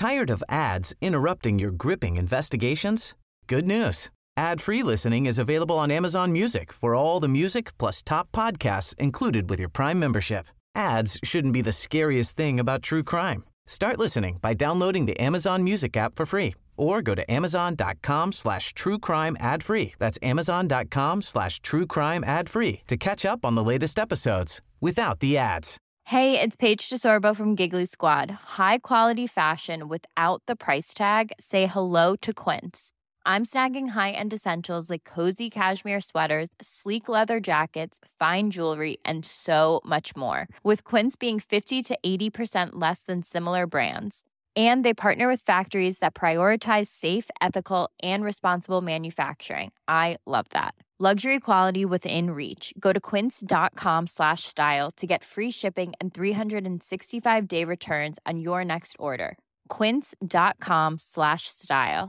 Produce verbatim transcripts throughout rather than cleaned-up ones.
Tired of ads interrupting your gripping investigations? Good news. Ad-free listening is available on Amazon Music for all the music plus top podcasts included with your Prime membership. Ads shouldn't be the scariest thing about true crime. Start listening by downloading the Amazon Music app for free or go to amazon.com slash true crime ad free. That's amazon.com slash true crime ad free to catch up on the latest episodes without the ads. Hey, it's Paige DeSorbo from Giggly Squad. High quality fashion without the price tag. Say hello to Quince. I'm snagging high-end essentials like cozy cashmere sweaters, sleek leather jackets, fine jewelry, and so much more. With Quince being fifty to eighty percent less than similar brands. And they partner with factories that prioritize safe, ethical, and responsible manufacturing. I love that. Luxury quality within reach. Go to quince.com slash style to get free shipping and three sixty-five day returns on your next order. Quince.com slash style.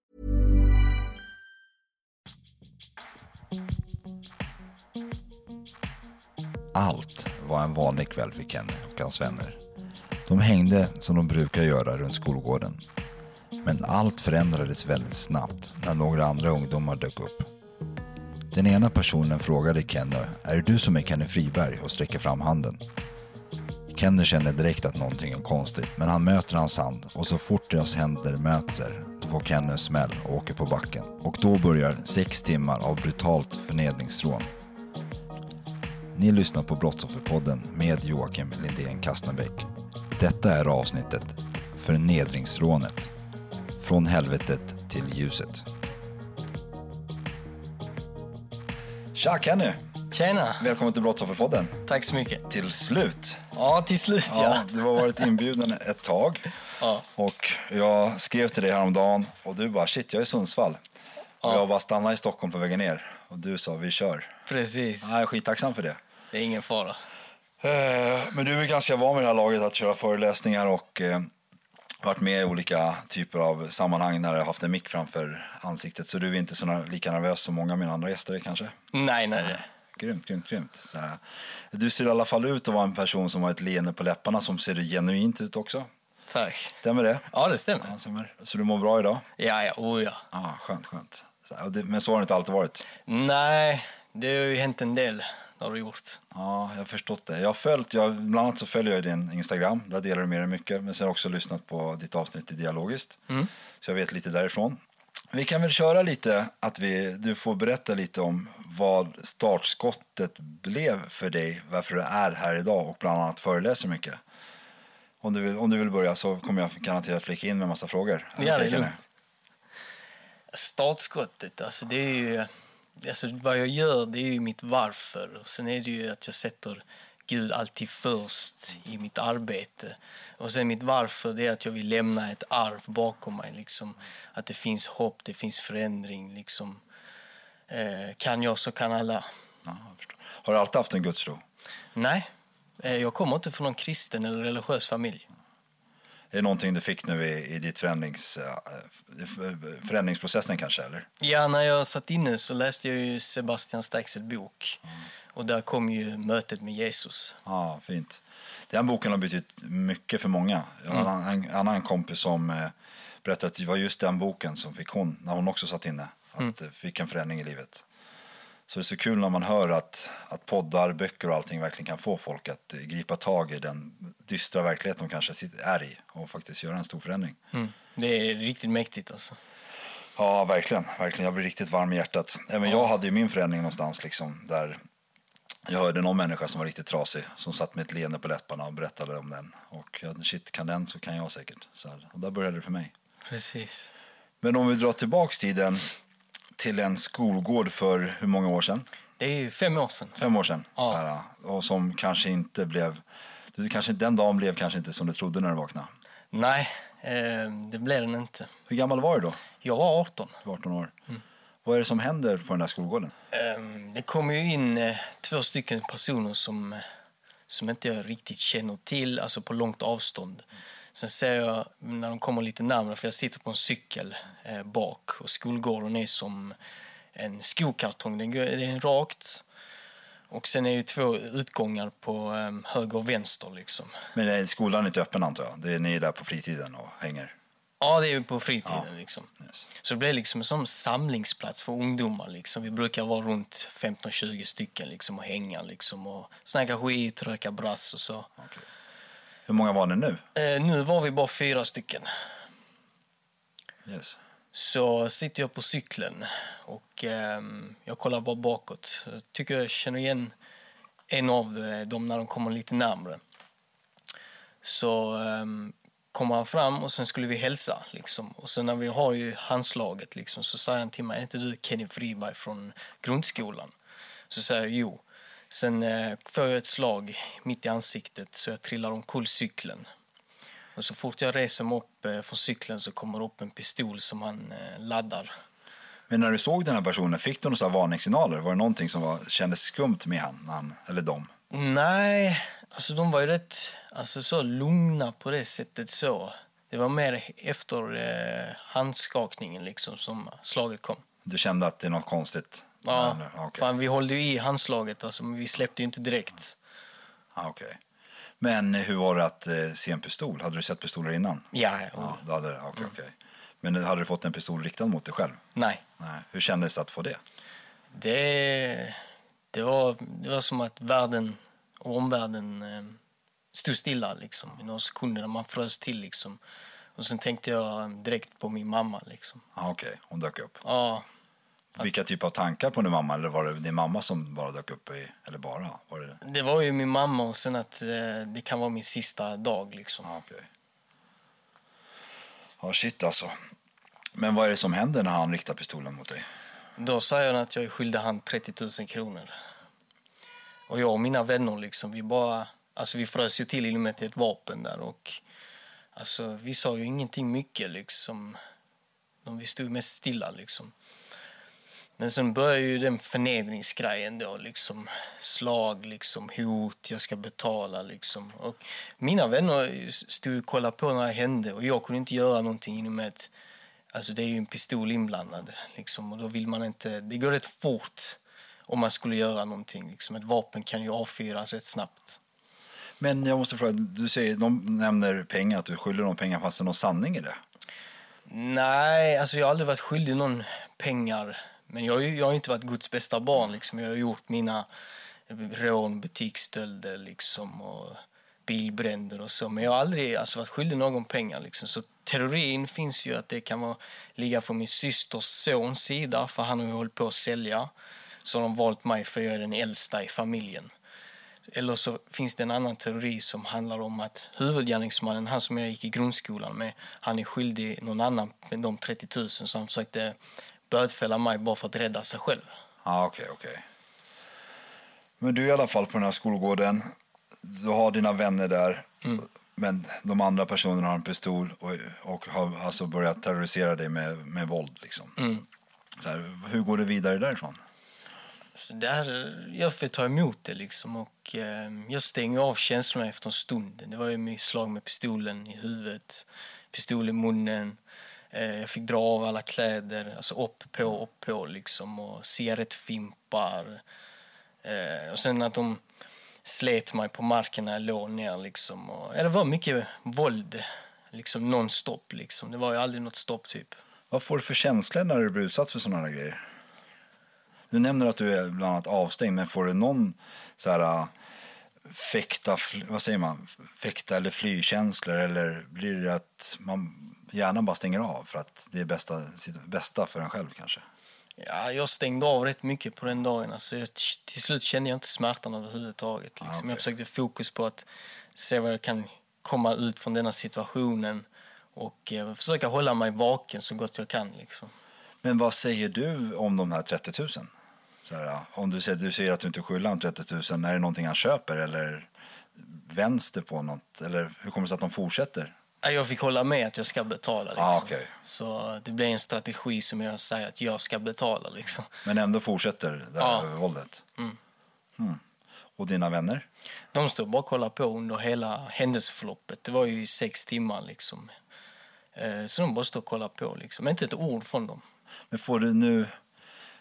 Allt var en vanlig kväll för Kenny och hans vänner. De hängde som de brukar göra runt skolgården. Men allt förändrades väldigt snabbt när några andra ungdomar dök upp. Den ena personen frågade Kenny, är det du som är Kenny Friberg, och sträcker fram handen. Kenny känner direkt att någonting är konstigt, men han möter hans hand och så fort deras händer möter då får Kenny en smäll och åker på backen. Och då börjar sex timmar av brutalt förnedringsrån. Ni lyssnar på Brottsofferpodden med Joakim Lindén Kastnebäck. Detta är avsnittet Förnedringsrånet. Från helvetet till ljuset. Tja Kenny! Tjena! Välkommen till Brottsofferpodden. Tack så mycket. Till slut. Ja, till slut ja. Ja, du har varit inbjuden ett tag. Ja. Och jag skrev till dig häromdagen och du bara, shit jag är i Sundsvall. Och Ja. jag bara stannade i Stockholm på vägen ner. Och du sa, vi kör. Precis. Ja, jag är skittacksam för det. Det är ingen fara. Eh, Men du är ganska van med det här laget att köra föreläsningar och eh, varit med i olika typer av sammanhang när du har haft en mick framför ansiktet. Så du är inte så lika nervös som många av mina andra gäster kanske? Nej, nej, nej. Grymt, grymt, grymt. Så här. Du ser i alla fall ut att vara en person som har ett leende på läpparna som ser genuint ut också. Tack. Stämmer det? Ja, det stämmer. Ja, stämmer. Så du mår bra idag? Ja, ja, oh ja. Ja, skönt, skönt. Så här, och det, men så har det inte alltid varit? Nej, det har ju hänt en del. Det har du gjort. Ja, jag har förstått det. Jag har följt, jag, bland annat så följer jag din Instagram. Där delar du mer än mycket. Men sen har jag också lyssnat på ditt avsnitt i Dialogiskt. Mm. Så jag vet lite därifrån. Vi kan väl köra lite, att vi, du får berätta lite om vad startskottet blev för dig. Varför du är här idag och bland annat föreläser mycket. Om du vill, om du vill börja så kommer jag garanterat flika in med en massa frågor. Ja, det är lugnt. Startskottet, alltså det är ju... Alltså vad jag gör, det är ju mitt varför. Och sen är det ju att jag sätter Gud alltid först i mitt arbete. Och sen mitt varför, det är att jag vill lämna ett arv bakom mig. Liksom. Att det finns hopp, det finns förändring. Liksom. Eh, kan jag så kan alla. Ja, jag förstår. Har du alltid haft en gudstro? Nej, eh, jag kommer inte från någon kristen eller religiös familj. Är det någonting du fick nu i, i ditt förändrings, förändringsprocessen kanske, eller? Ja, när jag satt inne så läste jag ju Sebastian Staxs bok. Mm. Och där kom ju mötet med Jesus. Ja, fint. Den boken har betytt mycket för många. Jag har mm. en, en annan kompis som eh, berättade att det var just den boken som fick hon, när hon också satt inne, att mm. fick en förändring i livet. Så det är så kul när man hör att, att poddar, böcker och allting verkligen kan få folk att gripa tag i den dystra verklighet de kanske är i och faktiskt göra en stor förändring. Mm. Det är riktigt mäktigt alltså. Ja, verkligen. verkligen. Jag blir riktigt varm i hjärtat. Även ja. Jag hade ju min förändring någonstans liksom, där jag hörde någon människa som var riktigt trasig som satt med ett leende på läpparna och berättade om den. Och ja, shit, kan den så kan jag säkert. Så här, och där började det för mig. Precis. Men om vi drar tillbaks tiden till en skolgård för hur många år sedan? Det är ju fem år sedan. Fem år sedan. Ja. Så här, och som kanske inte blev... Du, kanske, den dagen blev kanske inte som du trodde när du vaknade. Nej, eh, det blev den inte. Hur gammal var du då? Jag var arton. arton år. Mm. Vad är det som händer på den där skolgården? Eh, det kommer ju in eh, två stycken personer som, som inte jag riktigt känner till, alltså på långt avstånd. Sen ser jag när de kommer lite närmare, för jag sitter på en cykel eh, bak och skolgården är som en skokartong. Den går, det är rakt. Och sen är ju två utgångar på um, höger och vänster liksom. Men är skolan inte öppen antar jag? Det är ni där på fritiden och hänger? Ja, det är ju på fritiden ja. liksom. Yes. Så det blir liksom en sån samlingsplats för ungdomar liksom. Vi brukar vara runt femton tjugo stycken liksom och hänga liksom och snacka skit, röka brass och så. Okay. Hur många var ni nu? Eh, nu var vi bara fyra stycken. Yes. Så sitter jag på cykeln och eh, jag kollar bara bakåt. Jag tycker jag känner igen en av dem när de kommer lite närmare. Så eh, kommer han fram och sen skulle vi hälsa. Liksom. Och sen när vi har ju handslaget liksom, så säger han till mig, är inte du Kenny Friberg från grundskolan? Så säger jag jo. Sen eh, får jag ett slag mitt i ansiktet så jag trillar omkull cykeln. Och så fort jag reser mig upp eh, från cykeln så kommer upp en pistol som han eh, laddar. Men när du såg den här personen, fick du några varningssignaler? Var det någonting som var, kändes skumt med han, han eller dem? Nej, alltså de var ju rätt alltså, så lugna på det sättet så. Det var mer efter eh, handskakningen liksom som slaget kom. Du kände att det är något konstigt? Ja, eller, okay. Fan, vi hållde ju i handslaget alltså, men vi släppte ju inte direkt. Ah, okay. Men hur var det att eh, se en pistol? Hade du sett pistoler innan? Ja. ja du hade, okay, mm. okay. Men hade du fått en pistol riktad mot dig själv? Nej. Nej. Hur kändes det att få det? Det, det, var, det var som att världen och omvärlden eh, stod stilla liksom, i några sekunder när man frös till. Liksom. Och sen tänkte jag direkt på min mamma. Liksom. Ah, okej, okay. Hon dök upp. Ja. Vilka typ av tankar på din mamma? Eller var det din mamma som bara dök upp? I, eller bara? Var det... det var ju min mamma och sen att eh, det kan vara min sista dag. Liksom. Ah, okej. Okay. Ja, shit alltså. Men vad är det som händer när han riktar pistolen mot dig? Då säger han att jag är skyldig han trettio tusen kronor. Och jag och mina vänner liksom, vi bara... Alltså vi frös ju till i och med ett vapen där och... Alltså vi sa ju ingenting mycket liksom. Vi stod mest stilla liksom. Men sen började ju den förnedringsgrejen då liksom. Slag liksom, hot, jag ska betala liksom. Och mina vänner stod och kollade på när det hände och jag kunde inte göra någonting inom ett... Alltså det är ju en pistol inblandad liksom. Och då vill man inte... Det går rätt fort om man skulle göra någonting liksom. Ett vapen kan ju avfyras rätt snabbt. Men jag måste fråga, du säger, de nämner pengar, att du skyller dem pengar, fast det är någon sanning i det? Nej, alltså jag har aldrig varit skyldig någon pengar. Men jag har ju jag har inte varit Guds bästa barn liksom. Jag har gjort mina rån, butiksstölder liksom och bilbränder och så. Men jag har aldrig alltså, varit skyldig någon pengar liksom. Så teorin finns ju att det kan vara, ligga från min systers sons sida, för han har ju hållit på att sälja. Så de har valt mig för jag är den äldsta i familjen. Eller så finns det en annan teori som handlar om att huvudgärningsmannen, han som jag gick i grundskolan med, han är skyldig någon annan med de trettio tusen, så han försökte bötfälla mig bara för att rädda sig själv. Ja, ah, okej, okay, okej. Okay. Men du är i alla fall på den här skolgården. Du har dina vänner där, mm. men de andra personerna har en pistol och, och har alltså börjat terrorisera dig med, med våld. Liksom. Mm. Så här, hur går det vidare därifrån? Så där, jag får ta emot det liksom och eh, jag stänger av känslorna efter en stund. Det var ju mitt slag med pistolen i huvudet, pistol i munnen. Eh, jag fick dra av alla kläder, alltså upp på, upp på liksom, och cigarettfimpar. Eh, och sen att de slet mig på marken när jag låg ner liksom. Och, ja, det var mycket våld, liksom non-stop liksom. Det var ju aldrig något stopp typ. Vad får du för känslor när du blir utsatt för sådana här grejer? Du nämner att du är bland annat avstängd, men får du någon så här fäkta, vad säger man, fäkta eller flykänslor, eller blir det att man gärna bara stänger av för att det är bästa, bästa för en själv kanske? Ja, jag stängde av rätt mycket på den dagen. Alltså, jag, till slut kände jag inte smärtan överhuvudtaget. Liksom. Ah, okay. Jag försökte fokus på att se vad jag kan komma ut från denna situationen och eh, försöka hålla mig vaken så gott jag kan. Liksom. Men vad säger du om de här trettio tusen? Så här, om du säger, du säger att du inte skyller han trettio tusen, är det någonting han köper eller vänster på något? Eller hur kommer det sig att de fortsätter? Jag fick hålla med att jag ska betala. Liksom. Ah, okay. Så det blir en strategi som jag säger att jag ska betala. Liksom. Men ändå fortsätter det här ja. våldet? Mm. Hmm. Och dina vänner? De stod bara och kollade på under hela händelseförloppet. Det var ju i sex timmar. Liksom. Så de bara stod och kollade på. Liksom. Men inte ett ord från dem. Men får du nu...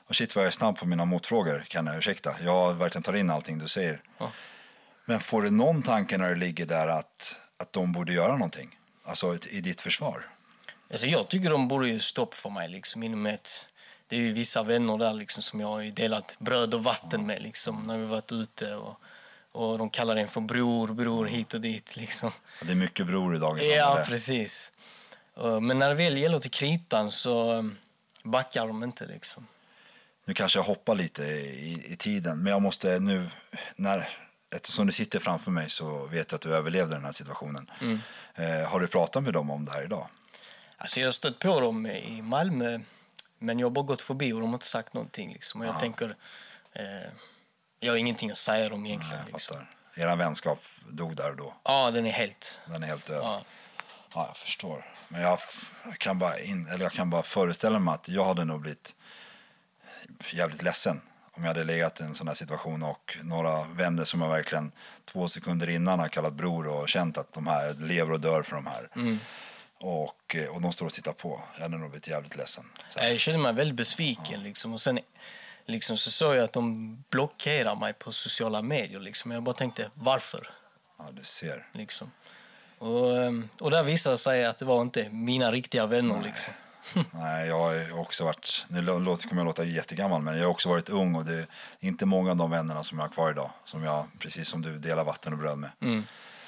Och shit vad jag är snabb på mina motfrågor, kan jag ursäkta. Jag verkligen tar in allting du säger. Ja. Men får du någon tanke när du ligger där att, att de borde göra någonting? Alltså i ditt försvar? Alltså jag tycker de borde ju stoppa för mig liksom, inom ett... Det är ju vissa vänner där liksom, som jag har delat bröd och vatten med liksom, när vi varit ute. Och, och de kallar den för bror, bror hit och dit. Liksom. Det är mycket bror i dagens Ja, samhälle. precis. Men när det väl gäller till kritan så backar de inte. Liksom. Nu kanske jag hoppar lite i, i tiden, men jag måste nu... När, eftersom du sitter framför mig så vet jag att du överlevde den här situationen. Mm. Eh, har du pratat med dem om det här idag? Alltså jag har stött på dem i Malmö, men jag har bara gått förbi och de har inte sagt någonting. Liksom. Och jag tänker, eh, jag har ingenting att säga dem egentligen. Nej, jag liksom. fattar. Era vänskap dog där då? Ja, den är helt... Den är helt död? Ja, ja jag förstår. Men jag kan, bara in, eller jag kan bara föreställa mig att jag hade nog blivit jävligt ledsen om jag hade legat i en sån här situation och några vänner som jag verkligen två sekunder innan har kallat bror och känt att de här lever och dör för de här. Mm. Och, och de står och tittar på. Jag hade nog blivit jävligt ledsen. Så. Jag kände mig väldigt besviken. Ja. Liksom. Och sen liksom, så såg jag att de blockerar mig på sociala medier. Liksom. Jag bara tänkte, varför? Ja, du ser. Liksom. Och, och där visade sig att det var inte mina riktiga vänner. Nej. Liksom. Nej, jag har också varit, nu låter, kommer jag låta jättegammal, men jag har också varit ung och det är inte många av de vännerna som jag har kvar idag, som jag, precis som du, delar vatten och bröd med. Mm.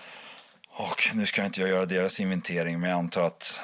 Och nu ska inte jag göra deras inventering, men jag antar att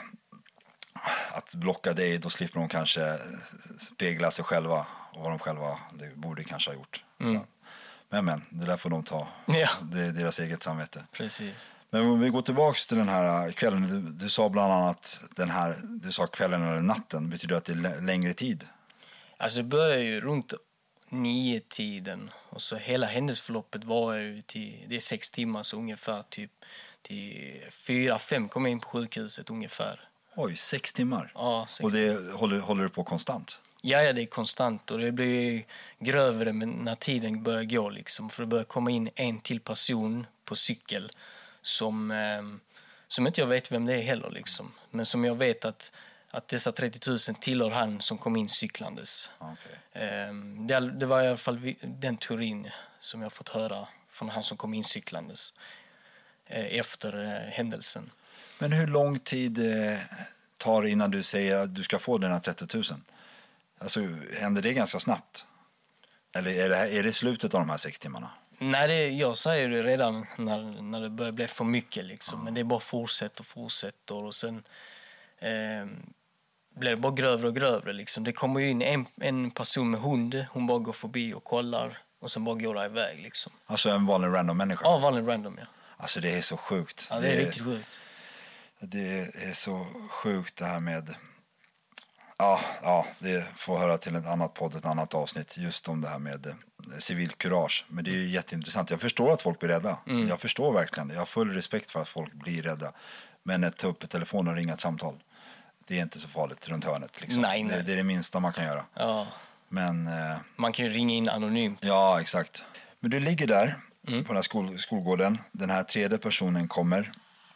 att blocka dig, då slipper de kanske spegla sig själva och vad de själva det borde kanske ha gjort. Mm. Så. Men men, det där får de ta. Ja. Det är deras eget samvete. Precis. Men om vi går tillbaka till den här kvällen, du, du sa bland annat den här, du sa kvällen eller natten, betyder det att det är längre tid? Alltså det börjar ju runt nio tiden och så hela händelseförloppet var ju till, det är sex timmar så ungefär typ till fyra, fem kom jag in på sjukhuset ungefär. Oj, sex timmar? Ja, sex och det håller, håller du på konstant? Ja, ja, det är konstant och det blir grövre när tiden börjar gå liksom, för det börjar komma in en till person på cykel som, eh, som inte jag vet vem det är heller liksom. Men som jag vet att, att dessa trettio tusen tillhör han som kom in cyklandes. Okay. Eh, det, det var i alla fall den teorin som jag fått höra från han som kom in cyklandes eh, efter eh, händelsen. Men hur lång tid eh, tar det innan du säger att du ska få den här trettio tusen? Alltså, händer det ganska snabbt? Eller är det, är det slutet av de här sex timmarna? Nej, det, jag säger det redan när, när det börjar bli för mycket. Liksom. Mm. Men det är bara fortsätter och fortsätter. Och sen eh, blir det bara grövre och grövre. Liksom. Det kommer ju in en, en person med hund. Hon bara går förbi och kollar. Och sen bara går det iväg. Liksom. Alltså en vanlig random människa? Ja, vanlig random, ja. Alltså det är så sjukt. Ja, det är, det är riktigt sjukt. Det är så sjukt det här med... Ja, ja, det får höra till ett annat podd, ett annat avsnitt just om det här med eh, civilkurage. Men det är ju jätteintressant. Jag förstår att folk blir rädda. Mm. Jag förstår verkligen. Jag har full respekt för att folk blir rädda. Men att ta upp ett telefon och ringa ett samtal, det är inte så farligt runt hörnet. Liksom. Nej, nej. Det, det är det minsta man kan göra. Ja. Men, eh, man kan ju ringa in anonymt. Ja, exakt. Men du ligger där mm. på den här skol, skolgården. Den här tredje personen kommer.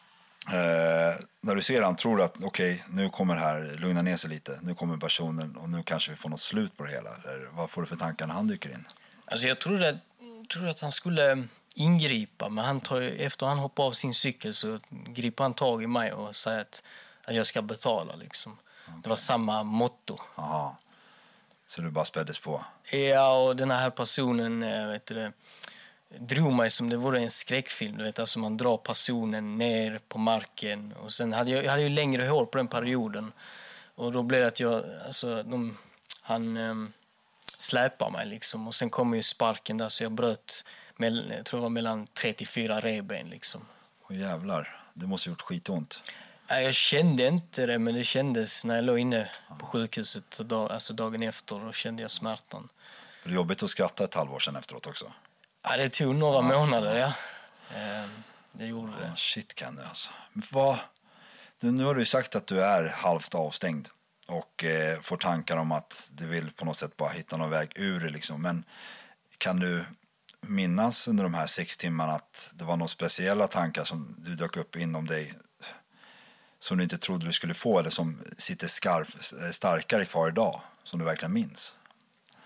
Eh, när du ser han tror du att okej, okay, nu kommer det här lugna ner sig lite, nu kommer personen och nu kanske vi får något slut på det hela, eller vad får du för tankar när han dyker in? Alltså jag trodde, trodde att han skulle ingripa, men han tar, efter han hoppar av sin cykel så griper han tag i mig och säger att, att jag ska betala liksom. Okay. Det var samma motto. Aha. Så du bara späddes på? Ja, och den här personen vet du det, drog mig som det vore en skräckfilm. Du vet, alltså man drar personen ner på marken. Och sen hade jag, jag hade ju längre hår på den perioden. Och då blev det att jag... Alltså, de, han um, släpar mig liksom. Och sen kom ju sparken där så jag bröt mell, jag tror det var mellan tre till fyra revben liksom. Åh jävlar, det måste ha gjort skitont. Nej, jag kände inte det, men det kändes när jag låg inne på sjukhuset dag, alltså dagen efter. Då kände jag smärtan. Det var jobbigt att skratta ett halvår sedan efteråt också. Ja, det tog några ja. månader, ja. Eh, det gjorde det. Oh, shit kan det alltså. Vad, du, nu har du sagt att du är halvt avstängd och eh, får tankar om att du vill på något sätt bara hitta någon väg ur det liksom. Men kan du minnas under de här sex timmarna att det var några speciella tankar som du dök upp inom dig som du inte trodde du skulle få eller som sitter skarp, starkare kvar idag som du verkligen minns?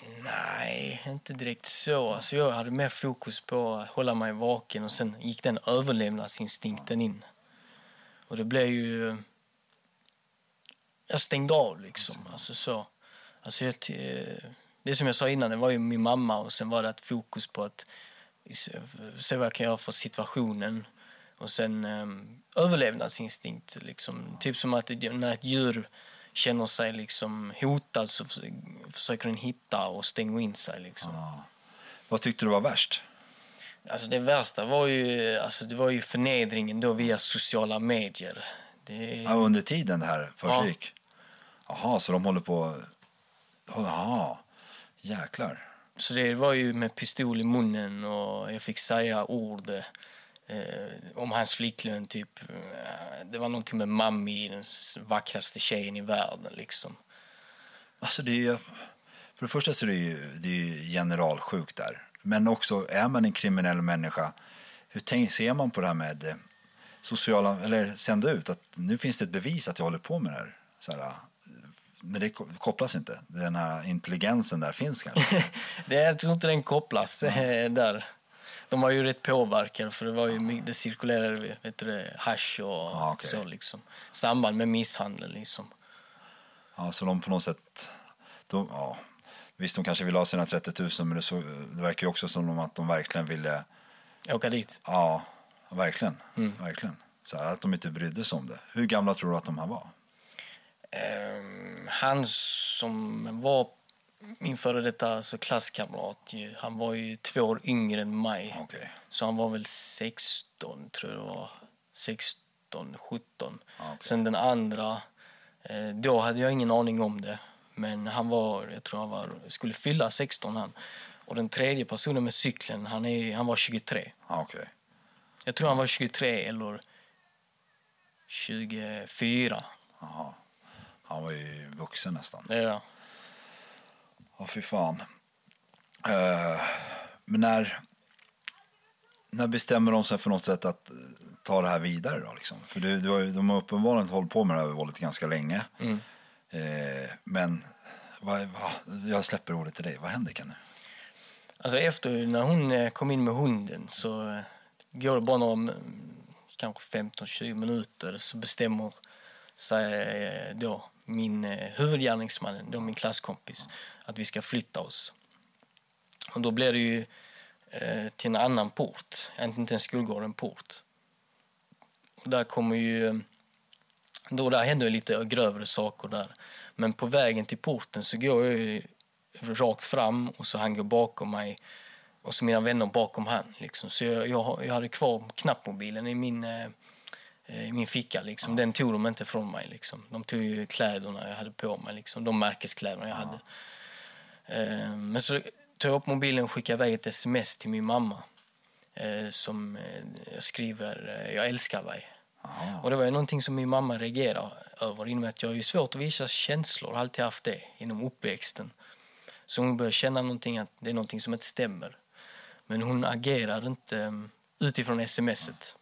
Nej, inte direkt så. Alltså jag hade mer fokus på att hålla mig vaken och sen gick den överlevnadsinstinkten in. Och det blev ju... Jag stängde av liksom. Alltså så. Alltså jag, det som jag sa innan, det var ju min mamma och sen var det ett fokus på att se vad jag kan göra för situationen. Och sen um, överlevnadsinstinkt liksom. Typ som att när ett djur känner sig liksom hotad så försöker den hitta och stänga in sig liksom. Ah. Vad tyckte du var värst? Alltså det värsta var ju, alltså det var ju förnedringen då via sociala medier. Det... Ja, under tiden det här försiggick? Ja. Jaha, så de håller på... Jaha, jäklar. Så det var ju med pistol i munnen och jag fick säga ord eh, om hans flicklön typ. Det var någonting med mammi, den vackraste tjejen i världen liksom. Alltså det är ju... För det första så är det ju, det är ju generalsjukt där. Men också, är man en kriminell människa, hur tänk, ser man på det här med eh, sociala, eller sända ut att nu finns det ett bevis att jag håller på med det här. Så här, men det kopplas inte. Den här intelligensen där finns kanske. det, jag tror inte den kopplas mm. där. De var ju rätt påverkade för det var ju mycket, det cirkulerade vet du det, hasch och ah, okay. så liksom. Samband med misshandel liksom. Ja, så de på något sätt de, ja, visst de kanske vill ha sina trettio tusen men det, så, det verkar ju också som att de verkligen ville åka dit. Ja, verkligen. Mm. Verkligen. Så här, att de inte brydde sig om det. Hur gamla tror du att de här var? Um, han som var min före detta alltså klasskamrat, han var ju två år yngre än mig. Okay. Så han var väl sexton tror jag det var. sexton, sjutton. Okay. Sen den andra, eh, då hade jag ingen aning om det. Men han var, jag tror han var, skulle fylla sexton han. Och den tredje personen med cykeln, han, är, han var tjugotre. Okay. Jag tror han var tjugotre eller tjugofyra. Aha. Han var ju vuxen nästan. Ja. Ja, fy fan. Uh, men när, när bestämmer de sig för något sätt att ta det här vidare då? Liksom? För det, det var ju, de har uppenbarligen hållit på med det här våldet ganska länge. Mm. Uh, men vad, vad, jag släpper ordet till dig. Vad händer, Kenny? Alltså efter när hon kom in med hunden så går det bara några, kanske femton tjugo minuter så bestämmer sig då min huvudgärningsman, då min klasskompis, att vi ska flytta oss. Och då blir det ju eh, till en annan port, inte en skolgård, en port. Och där kommer ju, då där händer lite grövre saker där. Men på vägen till porten så går jag ju rakt fram och så han går bakom mig och så mina vänner bakom han liksom. Så jag, jag, jag hade kvar knappmobilen i min eh, i min ficka liksom. Ja. Den tog de inte från mig liksom. De tog ju kläderna jag hade på mig liksom. De märkeskläderna jag ja. hade. Eh, men så tog jag upp mobilen och skickade iväg ett sms till min mamma. Eh, som eh, jag skriver, eh, jag älskar dig. Ja. Och det var ju någonting som min mamma reagerade över. Inom att jag är ju svårt att visa känslor. Jag har alltid haft det inom uppväxten. Så hon började känna någonting, att det är någonting som inte stämmer. Men hon agerar inte um, utifrån smset.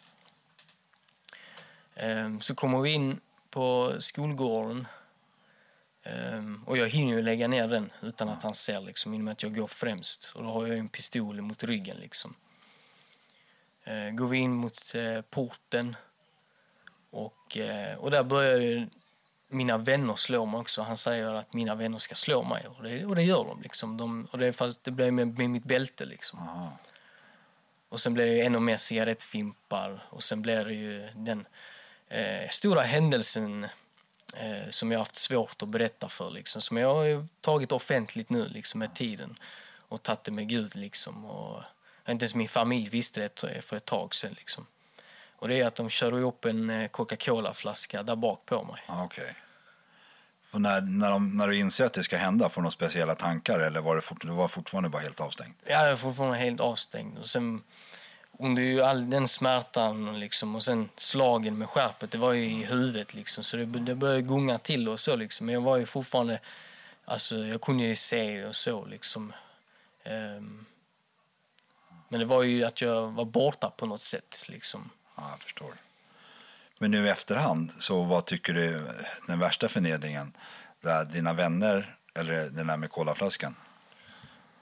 Um, så kommer vi in på skolgården. Um, och jag hinner ju lägga ner den utan att han ser liksom, inom att jag går främst. Och då har jag en pistol mot ryggen liksom. Uh, går vi in mot uh, porten. Och, uh, och där börjar ju mina vänner slår mig också. Han säger att mina vänner ska slå mig. Och det, och det gör de liksom. De, och det är fast det blev med, med mitt bälte liksom. Aha. Och sen blir det ju ännu mer cigarettfimpar. Och sen blir det ju den eh, stora händelsen eh, som jag har haft svårt att berätta för liksom. Som jag har tagit offentligt nu liksom med tiden. Och tagit det med Gud liksom. Och inte ens min familj visste det för ett tag sedan liksom. Och det är att de kör upp en Coca-Cola-flaska där bak på mig. Okej. Okay. Och när, när, de, när du inser att det ska hända, får du några speciella tankar? Eller var det, fort, det var fortfarande bara helt avstängt? Ja, jag var fortfarande helt avstängd. Och sen under ju all den smärtan liksom, och sen slagen med skärpet, det var ju i huvudet liksom. Så det, det började gunga till och så liksom. Men jag var ju fortfarande, alltså jag kunde ju se och så liksom. Um, men det var ju att jag var borta på något sätt liksom. Ja, jag förstår. Men nu i efterhand, så vad tycker du den värsta förnedringen? Där dina vänner, eller den där med kolaflaskan?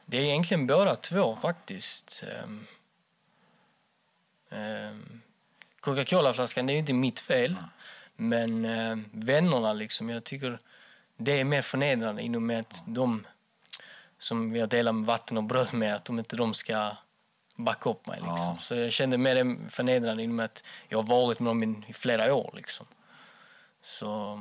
Det är egentligen båda två faktiskt. Um, um, Coca-Cola-flaskan, det är ju inte mitt fel. Mm. Men uh, vännerna liksom, jag tycker det är mer förnedrande inom att de som vi har delat med vatten och bröd med, att de inte de ska backa upp mig liksom. Ja. Så jag kände mer förnedrande inom att jag har varit med dem i flera år liksom. Så...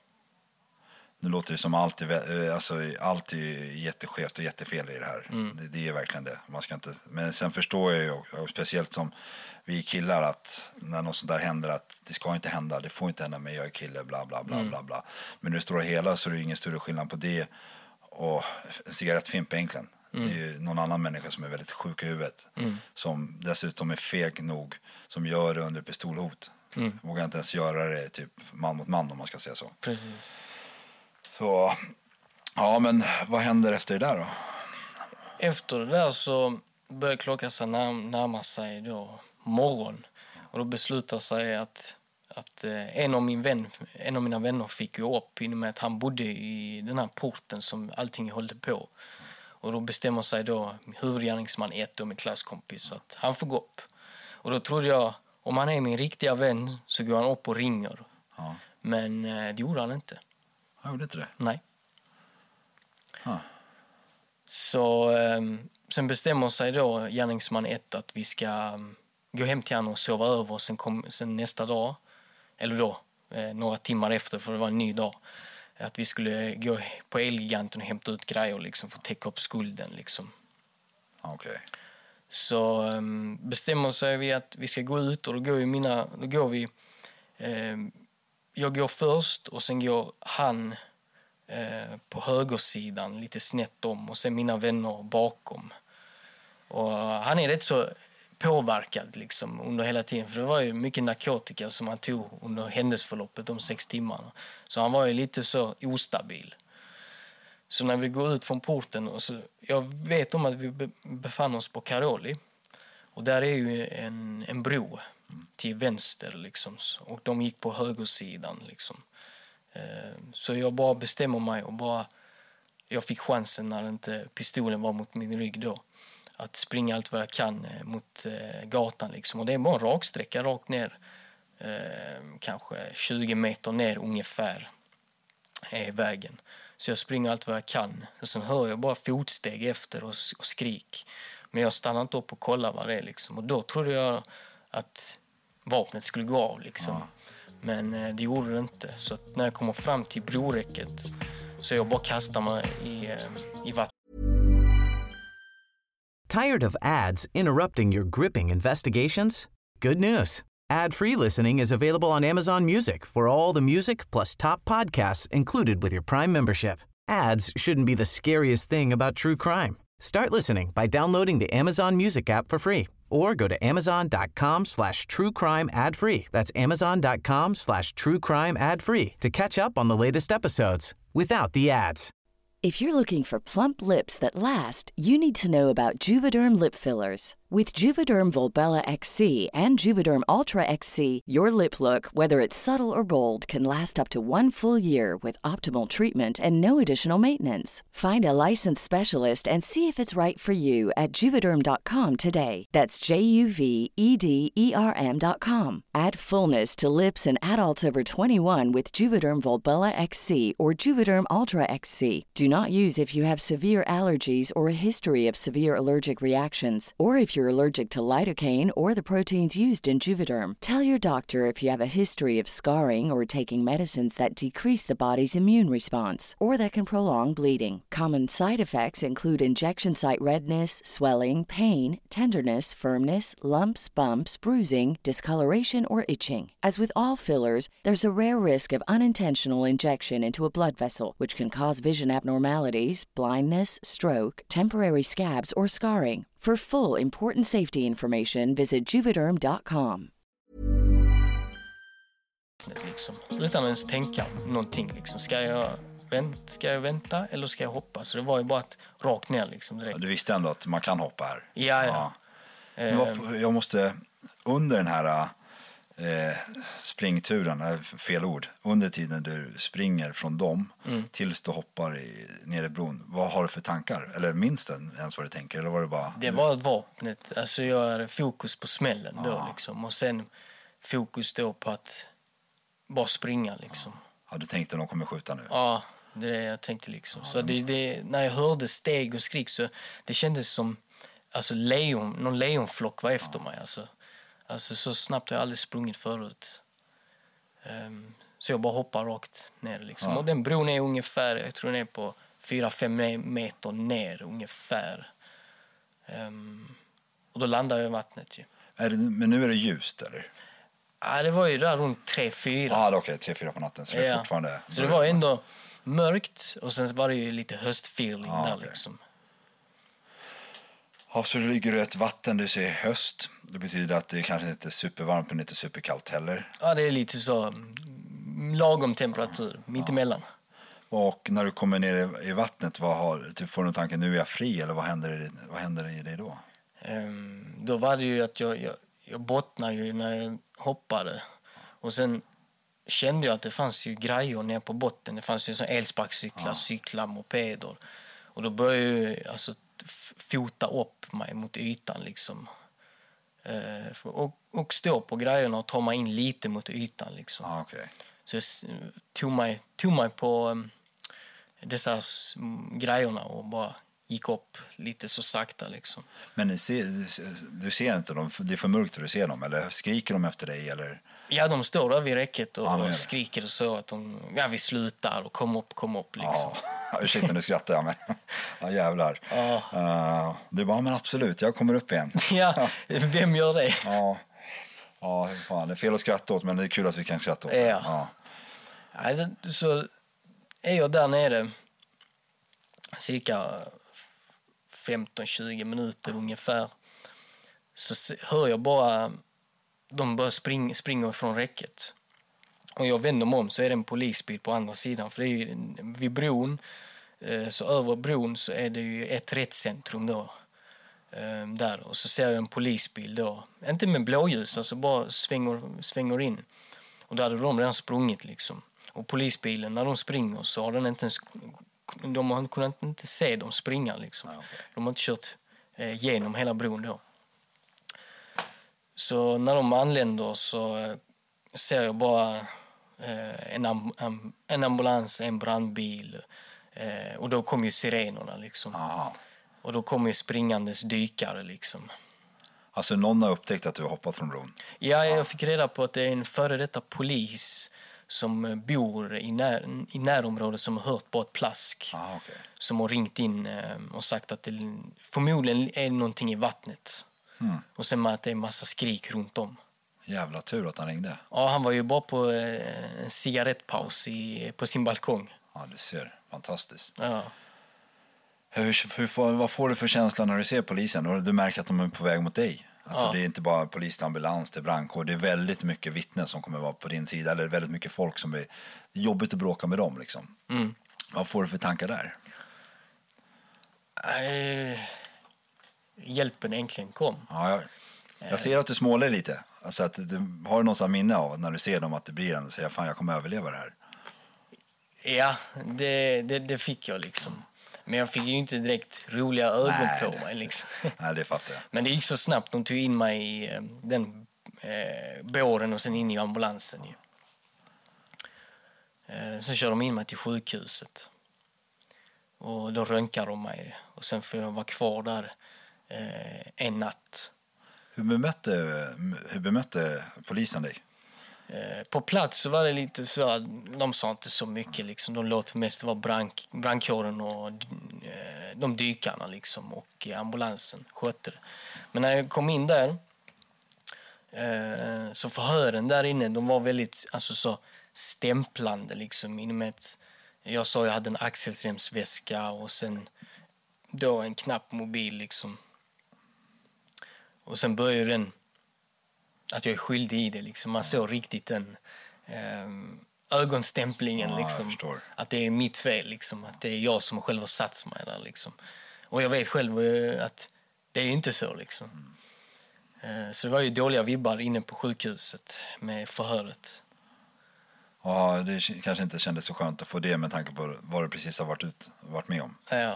Nu låter det som allt är, alltså, allt är jätteskevt och jättefel i det här. Mm. Det, det är verkligen det. Man ska inte, men sen förstår jag ju, och speciellt som vi killar, att när något sånt där händer, att det ska inte hända, det får inte hända med jag är kille, bla bla bla, mm. bla bla. Men när det stora hela så är det ingen större skillnad på det och en cigarettfimp egentligen. Mm. Det är ju någon annan människa som är väldigt sjuk i huvudet. Mm. Som dessutom är feg nog, som gör det under pistolhot. Mm. Vågar inte ens göra det typ man mot man, om man ska säga så. Precis. Så, ja, men vad händer efter det där då? Efter det där så börjar klockan sig när, närma sig då morgon. Och då beslutar sig att, att eh, en, av min vän, en av mina vänner fick ju upp inom att han bodde i den här porten som allting höll på. Och då bestämmer sig då huvudgärningsman ett och min klasskompis att han får gå upp. Och då trodde jag, om han är min riktiga vän så går han upp och ringer. Ja. Men eh, det gjorde han inte. Han gjorde inte det? Nej. Huh. Så eh, sen bestämmer sig då gärningsman ett att vi ska um, gå hem till honom och sova över. Och sen, kom, sen nästa dag, eller då eh, några timmar efter, för det var en ny dag, att vi skulle gå på Elgiganten och hämta ut grejer liksom, för att täcka upp skulden. Liksom. Okej. Okay. Så um, bestämmer sig vi att vi ska gå ut, och då går vi mina, då går vi eh, jag går först och sen går han eh, på högersidan lite snett om, och sen mina vänner bakom. Och han är rätt så påverkad liksom under hela tiden, för det var ju mycket narkotika som han tog under händelseförloppet de sex timmarna. Så han var ju lite så ostabil. Så när vi går ut från porten, och så, jag vet om att vi befann oss på Karoli, och där är ju en, en bro till vänster liksom, och de gick på högersidan liksom. Så jag bara bestämmer mig, och bara jag fick chansen när inte pistolen var mot min rygg då, att springa allt vad jag kan mot gatan liksom. Och det är bara en raksträcka rakt ner, kanske tjugo meter ner ungefär är vägen. Så jag springer allt vad jag kan, och sen hör jag bara fotsteg efter och, och skrik. Men jag stannar inte upp och kollar vad det är liksom. Och då trodde jag att vapnet skulle gå av liksom. Ja. Men eh, det gjorde det inte. Så att när jag kommer fram till broräcket så jag bara kastar mig i, eh, i vatten. Tired of ads interrupting your gripping investigations? Good news. Ad-free listening is available on Amazon Music for all the music plus top podcasts included with your Prime membership. Ads shouldn't be the scariest thing about true crime. Start listening by downloading the Amazon Music app for free, or go to amazon.com slash true crime ad free. That's amazon.com slash true crime ad free to catch up on the latest episodes without the ads. If you're looking for plump lips that last, you need to know about Juvederm lip fillers. With Juvederm Volbella X C and Juvederm Ultra X C, your lip look, whether it's subtle or bold, can last up to one full year with optimal treatment and no additional maintenance. Find a licensed specialist and see if it's right for you at juvederm dot com today. That's J U V E D E R M dot com. Add fullness to lips in adults over twenty-one with Juvederm Volbella X C or Juvederm Ultra X C. Do not use if you have severe allergies or a history of severe allergic reactions, or if you're allergic to lidocaine or the proteins used in Juvederm. Tell your doctor if you have a history of scarring or taking medicines that decrease the body's immune response or that can prolong bleeding. Common side effects include injection site redness, swelling, pain, tenderness, firmness, lumps, bumps, bruising, discoloration, or itching. As with all fillers, there's a rare risk of unintentional injection into a blood vessel, which can cause vision abnormalities, blindness, stroke, temporary scabs, or scarring. For full important safety information, visit juvederm dot com. Liksom, utan ens tänka någonting. Liksom. Ska, jag vänt, ska jag vänta eller ska jag hoppa? Så det var ju bara ett rakt ner liksom, direkt. Du visste ändå att man kan hoppa här? Ja, ja. ja. Jag måste, under den här eh, springturen, är fel ord, under tiden du springer från dem mm. tills du hoppar i, ner i bron, vad har du för tankar? Eller minns du ens vad du tänker? Eller var det bara... Det var vapnet. Alltså jag hade fokus på smällen då ah. liksom. Och sen fokus då på att bara springa liksom. Ah. Ja, du tänkte att de kommer skjuta nu? Ja, det är det jag tänkte liksom. Ah, så det, det, när jag hörde steg och skrik så det kändes som alltså lejon, någon lejonflock var efter ah. mig alltså. Alltså så snabbt har jag aldrig sprungit förut. Um, så jag bara hoppar rakt ner liksom. Ja. Och den bron är ungefär, jag tror den är på fyra fem meter ner ungefär. Um, och då landar jag i vattnet ju. Är det, men nu är det ljust eller? Ja, det var ju där runt tre fyra. Ja, okej, okay, tre fyra på natten. Så, ja. det är fortfarande... så det var ändå mörkt och sen var det ju lite höstfeeling ja, där okay. liksom. Ja, så ligger det ett vatten, du ser höst. Det betyder att det kanske inte är supervarmt men inte superkallt heller. Ja, det är lite så lagom temperatur, ja. mitt emellan. Och när du kommer ner i vattnet, vad har, du får du tanken, nu är jag fri eller vad händer i, vad händer i dig då? Um, då var det ju att jag, jag, jag bottnade ju när jag hoppade. Och sen kände jag att det fanns ju grejer ner på botten. Det fanns ju så elsparkcyklar, ja. cyklar, mopeder. Och då började jag ju alltså fota upp mig mot ytan liksom. Uh, och, och stå på grejerna och ta mig in lite mot ytan liksom. Ah, okay. Så jag tog mig, tog mig på um, dessa grejerna och bara gick upp lite så sakta liksom. Men du ser, du ser inte dem, det är för mörkt att du ser dem, eller skriker de efter dig eller? Ja, de står där vid räcket och, ah, och skriker så att de, ja, vi slutar och kom upp, kom upp liksom. Ja, ursäkta nu skrattar jag, men ja, jävlar. Ja. Uh, du bara, men absolut, jag kommer upp igen. Ja, vem gör det? Ja, ja fan, det är fel att skratta åt, men det är kul att vi kan skratta åt. Ja. Ja. Ja, så är jag där nere cirka femton tjugo minuter ungefär, så hör jag bara de börjar spring, springa från räcket. Och jag vänder mig om så är det en polisbil på andra sidan. För det är ju vid bron, så över bron så är det ju ett rättscentrum då. Där. Och så ser jag en polisbil då. Inte med blåljus, alltså bara svänger, svänger in. Och där hade de redan sprungit liksom. Och polisbilen, när de springer så har den inte ens, de har kunnat inte se dem springa liksom. Ja, okay. De har inte kört eh, genom hela bron då. Så när de anländer så eh, ser jag bara eh, en, amb- am- en ambulans, en brandbil. Eh, och då kommer ju sirenerna liksom. Aha. Och då kommer ju springandes dykare liksom. Alltså någon har upptäckt att du har hoppat från bron? Ja, jag fick reda på att det är en före detta polis som bor i, när, i närområdet som har hört på ett plask. Ah, okay. Som har ringt in eh, och sagt att det förmodligen är någonting i vattnet. Hmm. Och sen att det är en massa skrik runt om. Jävla tur att han ringde. Ja, han var ju bara på eh, en cigarettpaus i, på sin balkong. Ja, du ser. Fantastiskt. Ja. Hur, hur, vad får du för känsla när du ser polisen och du märker att de är på väg mot dig? Alltså, ja. Det är inte bara polis, ambulans, det är brandkår. Det är väldigt mycket vittnen som kommer vara på din sida. Eller väldigt mycket folk som är, det är jobbigt att bråka med dem. Liksom. Mm. Vad får du för tankar där? Äh, hjälpen äntligen kom. Ja, jag, jag ser att du småler lite. Alltså att du har någon sån minne av när du ser dem att det blir en och säger fan jag kommer överleva det här. Ja, det, det, det fick jag liksom. Men jag fick ju inte direkt roliga ögon Nej, på det, mig. Liksom. Nej, det fattar jag. Men det gick så snabbt. De tog in mig i den eh, båren och sen in i ambulansen. Ju. Eh, sen kör de in mig till sjukhuset. Och då röntgar de mig. Och sen får jag vara kvar där eh, en natt. Hur bemötte, hur bemötte polisen dig? På plats så var det lite så att de sa inte så mycket liksom. De låt mest vara brand, brandkåren och eh, de dykarna liksom och ambulansen skötte det. Men när jag kom in där eh, så förhören där inne, de var väldigt alltså så stämplande liksom inom ett, jag sa jag hade en axelremsväska och sen då en knappmobil liksom. Och sen började den att jag är skyldig i det liksom. Man såg riktigt den eh, ögonstämplingen ja, liksom. Att det är mitt fel liksom. Att det är jag som själv har satt mig där liksom. Och jag vet själv eh, att det är inte så liksom. Så det var ju dåliga vibbar inne på sjukhuset med förhöret. Ja, det kanske inte kändes så skönt att få det med tanke på vad du precis har varit, ut, varit med om. Ja.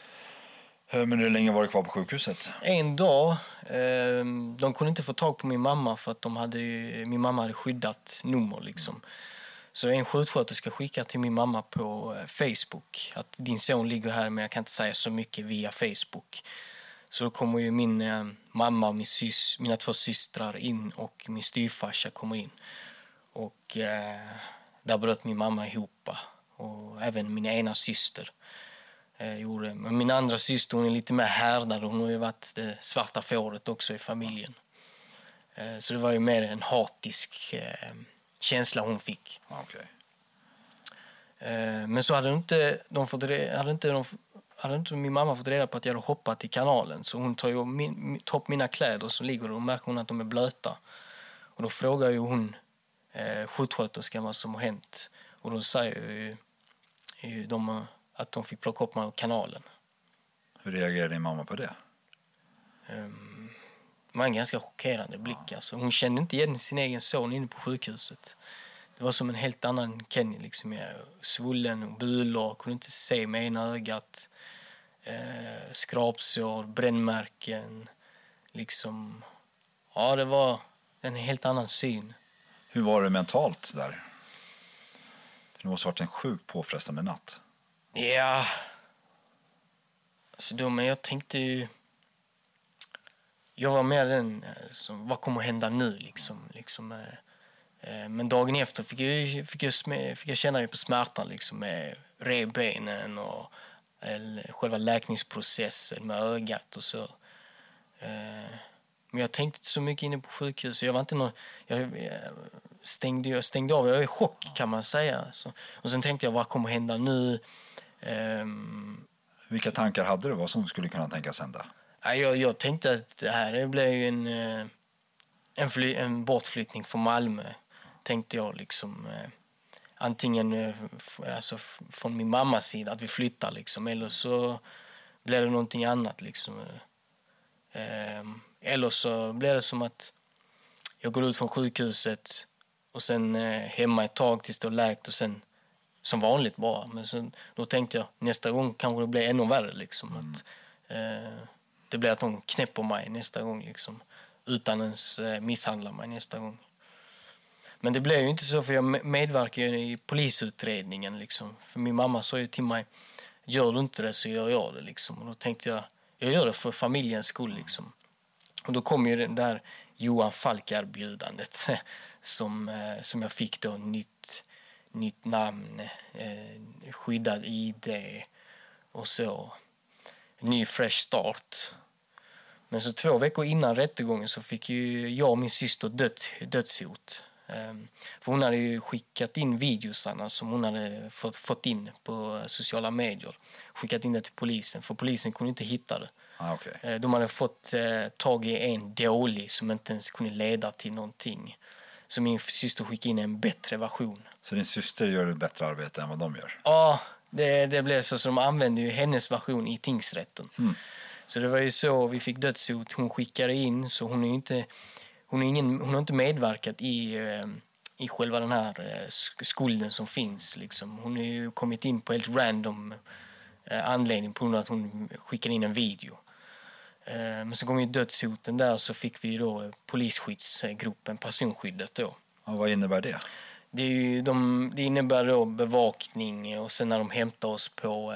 Men hur länge var du kvar på sjukhuset? En dag. De kunde inte få tag på min mamma för att de hade, min mamma hade skyddat nummer liksom. Så en sjuksköterska skickade till min mamma på Facebook att din son ligger här men jag kan inte säga så mycket via Facebook. Så då kommer ju min eh, mamma och min sys, mina två systrar in och min styvfarsa kommer in. Och eh, där bröt min mamma ihop och även min ena syster eh, gjorde. Men min andra syster hon är lite mer härdad och hon har ju varit det svarta fåret också i familjen. Eh, så det var ju mer en hatisk eh, känsla hon fick. Okay. Eh, men så hade inte de fått hade inte de hade inte min mamma fått reda på att jag hade hoppat i kanalen. Så hon tar ju min, tar upp mina kläder som ligger och då märker hon att de är blöta. Och då frågar ju hon eh, sjuksköterskan vad som har hänt. Och då säger ju, ju de att de fick plocka upp mig ur kanalen. Hur reagerade din mamma på det? Um, det var en ganska chockerande blick. Ja. Alltså. Hon kände inte igen sin egen son inne på sjukhuset. Det var som en helt annan Kenny. Liksom. Svullen och bulor, kunde inte se med ena ögat. Eh, skrapsår, brännmärken. Liksom. Ja, det var en helt annan syn. Hur var det mentalt där? Det måste ha varit en sjukt påfrestande natt. Ja. Alltså då, men jag tänkte ju... Jag var med den som, vad kommer att hända nu liksom. liksom eh, men dagen efter fick jag, fick jag, fick jag känna på smärtan liksom, med revbenen och eller, själva läkningsprocessen med ögat och så. Eh, men jag tänkte inte så mycket inne på sjukhus. Jag var inte någon, jag, jag stängde, jag stängde av. Jag var i chock kan man säga. Så, och sen tänkte jag, vad kommer att hända nu? Eh, Vilka tankar hade du? Vad som skulle kunna tänkas hända? Jag, jag tänkte att det här blev ju en, en, fly, en bortflyttning från Malmö. Tänkte jag liksom. Antingen alltså, från min mammas sida att vi flyttar liksom. Eller så blev det någonting annat liksom. Eller så blev det som att jag går ut från sjukhuset och sen hemma ett tag tills det är läkt och sen som vanligt bara. Men sen, då tänkte jag nästa gång kanske det blir ännu värre liksom. Mm. Att, eh, det blir att de knäpper mig nästa gång liksom. Utan ens eh, misshandlar mig nästa gång. Men det blev ju inte så för jag medverkar ju i polisutredningen liksom. För min mamma sa ju till mig, gör du inte det så gör jag det liksom. Och då tänkte jag, jag gör det för familjens skull liksom. Och då kom ju det där Johan Falk-erbjudandet som, eh, som jag fick då, nytt, nytt namn, eh, skyddad I D och så. Ny fresh start. Men så två veckor innan rättegången så fick ju jag och min syster död, dödshot. Um, för hon hade ju skickat in videosarna som hon hade fått, fått in på sociala medier. Skickat in det till polisen, för polisen kunde inte hitta det. Ah, okay. De hade fått uh, tag i en dålig som inte ens kunde leda till någonting. Så min syster skickade in en bättre version. Så din syster gör ett bättre arbete än vad de gör? Ja, det, det blev så. Så de använde ju hennes version i tingsrätten. Mm. Så det var ju så vi fick dödshot. Hon skickade in, så hon är inte, hon är ingen, hon har inte medverkat i, i själva den här skulden som finns. Liksom. Hon har ju kommit in på helt random anledning på grund av att hon skickade in en video. Men så kom ju dödshoten där, så fick vi då polisskyddsgruppen, personskyddet då. Och vad innebär det? Det, är ju de, det innebär då bevakning, och sen när de hämtar oss på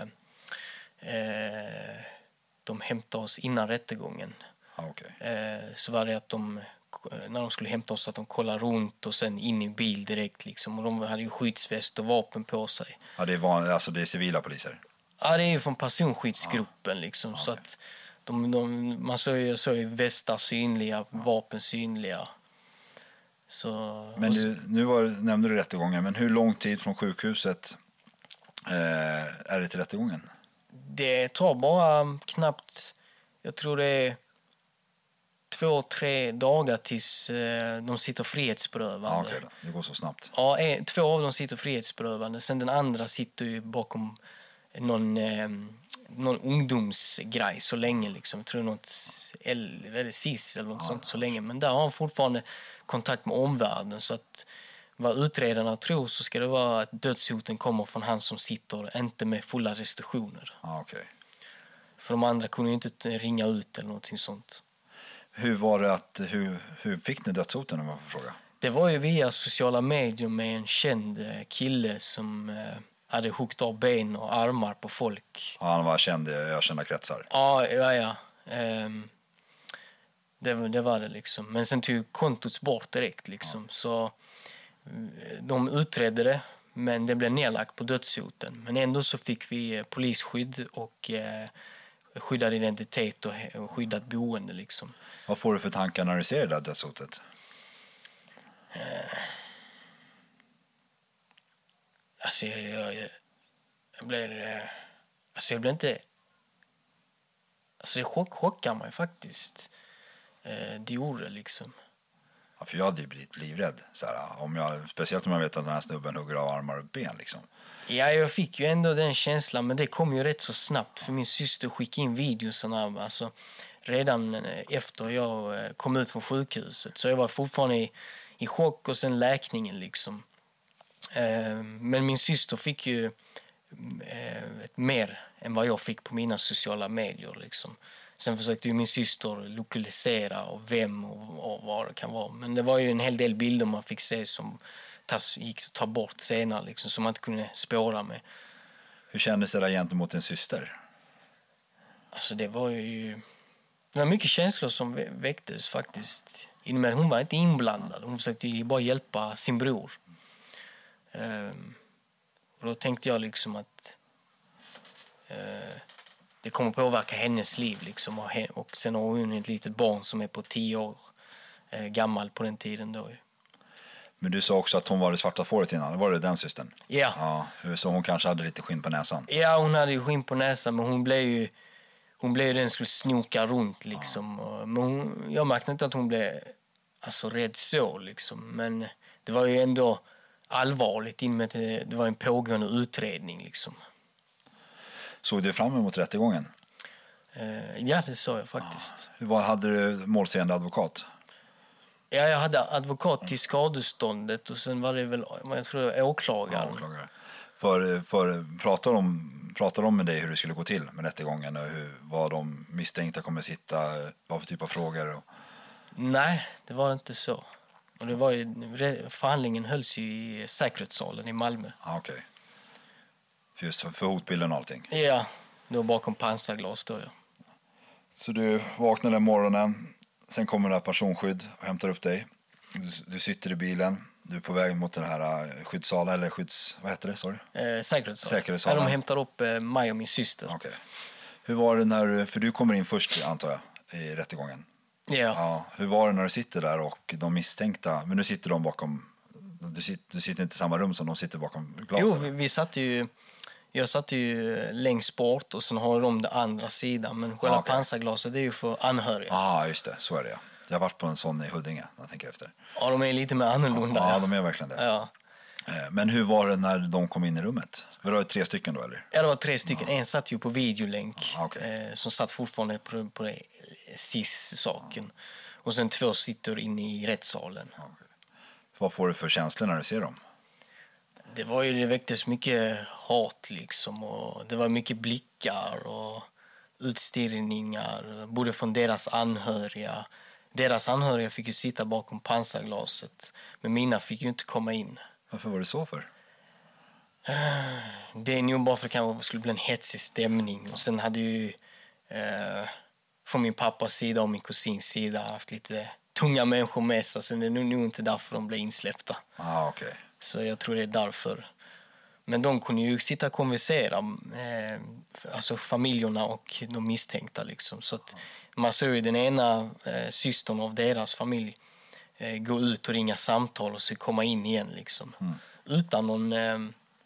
eh, de hämtar oss innan rättegången. Ah, okay. eh, så var det att de, när de skulle hämta oss, att de kollar runt och sen in i bil direkt liksom. Och de hade ju skyddsväst och vapen på sig. Ja, det var, alltså det är civila poliser? Ja, det är ju från personskyddsgruppen liksom. Ah, okay. Så att de, de, man såg ju, såg ju västar synliga, vapen synliga. Så, men du, nu var, nämnde du rättegången, men hur lång tid från sjukhuset eh, är det till rättegången? Det tar bara knappt, jag tror det är två, tre dagar tills eh, de sitter frihetsberövande. Ja, okej då. Det går så snabbt. Ja, en, två av dem sitter frihetsberövande. Sen den andra sitter ju bakom någon, eh, någon ungdomsgrej så länge liksom. Jag tror något eller S I S eller något ja, sånt så länge. Men där har han fortfarande kontakt med omvärlden, så att vad utredarna tror så ska det vara att dödshoten kommer från han som sitter, inte med fulla restriktioner. Ja, okej. Okay. För de andra kunde ju inte ringa ut eller någonting sånt. Hur var det att, hur, hur fick ni dödshoten om jag får fråga? Det var ju via sociala medier med en känd kille som eh, hade huggit av ben och armar på folk. Ja, han var känd i ökända kretsar. Ja, ja, ja. Ehm, det, det var det liksom. Men sen tog kontot bort direkt liksom. Ja. Så de utredde det, men det blev nedlagt på dödshoten. Men ändå så fick vi polisskydd och eh, skyddad identitet och, och skyddat boende liksom. Vad får du för tankar när du ser det där dödshotet? Eh, alltså jag, jag, jag blir eh, alltså jag blir inte alltså det chock, chockar mig faktiskt. Eh, det gjorde liksom. Ja, för jag hade ju blivit livrädd så här, om jag, speciellt om jag vet att den här snubben hugger av armar och ben liksom. Ja, jag fick ju ändå den känslan, men det kom ju rätt så snabbt för min syster skickade in videosarna alltså redan efter jag kom ut från sjukhuset, så jag var fortfarande i, i chock och sen läkningen liksom. Eh, men min syster fick ju eh, ett mer än vad jag fick på mina sociala medier liksom. Sen försökte ju min syster lokalisera och vem och, och vad det kan vara. Men det var ju en hel del bilder man fick se som tas, gick att ta bort senare liksom, som man inte kunde spåra med. Hur kändes det där gentemot din syster? Alltså det var ju... Det var mycket känslor som väcktes faktiskt. Men hon var inte inblandad. Hon försökte ju bara hjälpa sin bror. Um, och då tänkte jag liksom att... Uh, det kommer påverka hennes liv liksom, och, he- och sen har hon ett litet barn som är på tio år eh, gammal på den tiden då. Men du sa också att hon var det svarta fåret innan, var det den systern? Ja. Ja, så hon kanske hade lite skinn på näsan. Ja, hon hade ju skinn på näsan, men hon blev ju hon blev ju den som skulle snoka runt liksom. Ja. Och, men hon, jag märkte inte att hon blev alltså rädd så liksom, men det var ju ändå allvarligt in med att det, det var en pågående utredning liksom. Såg du fram emot rättegången? Uh, ja, det sa jag faktiskt. Ja. Hur var, hade du målsägande advokat? Ja, jag hade advokat till skadeståndet och sen var det väl, jag tror det var åklagaren. Ja, åklagare. För, för pratar de pratar de med dig hur det skulle gå till med rättegången och hur, vad de misstänkta kommer sitta, vad för typ av frågor? Och... Nej, det var inte så. Och det var ju, förhandlingen hölls i säkerhetssalen i Malmö. Ja, okej. Okay. Just för, för hotbilden och allting? Ja, då bakom pansarglas då, ja. Så du vaknar den morgonen, sen kommer det här personskydd och hämtar upp dig. Du, du sitter i bilen, du är på väg mot den här skyddssalen, eller skydds... Vad heter det, sorry? Eh, säkerhetssalen. Säkerhetssalen. Ja, de hämtar upp eh, mig och min syster. Okej. Okay. Hur var det när... För du kommer in först, antar jag, i rättegången. Ja. Ja. Hur var det när du sitter där och de misstänkta... Men nu sitter de bakom... Du sitter, du sitter inte i samma rum som de sitter bakom glasen. Jo, vi, vi satt ju... Jag satt ju längst bort och sen har de den andra sidan. Men själva ah, okay. pansarglaset det är ju för anhöriga. Ja, ah, just det. Så är det, ja. Jag har varit på en sån i Huddinge, jag tänker efter. Ja, de är lite mer annorlunda. Ja, ja. de är verkligen det. Ja. Men hur var det när de kom in i rummet? Var det tre stycken då, eller? Ja, det var tre stycken. Ja. En satt ju på videolänk. Ah, okay. eh, som satt fortfarande på, på det S I S-saken. Ja. Och sen två sitter inne i rättssalen. Okay. Vad får du för känslor när du ser dem? Det var ju, det väcktes mycket hat liksom, och det var mycket blickar och utstirrningar både från deras anhöriga. Deras anhöriga fick ju sitta bakom pansarglaset, men mina fick ju inte komma in. Varför var det så för? Det är nog bara för att det kanske skulle bli en hetsig stämning, och sen hade ju eh, från min pappas sida och min kusins sida haft lite tunga människor med sig, så det är nog inte därför de blev insläppta. Ah, okej. Okay. Så jag tror det är därför. Men de kunde ju sitta och konversera, eh, alltså familjerna och de misstänkta liksom. Så att man såg ju den ena eh, systern av deras familj eh, gå ut och ringa samtal och så komma in igen liksom. Mm. Utan någon eh,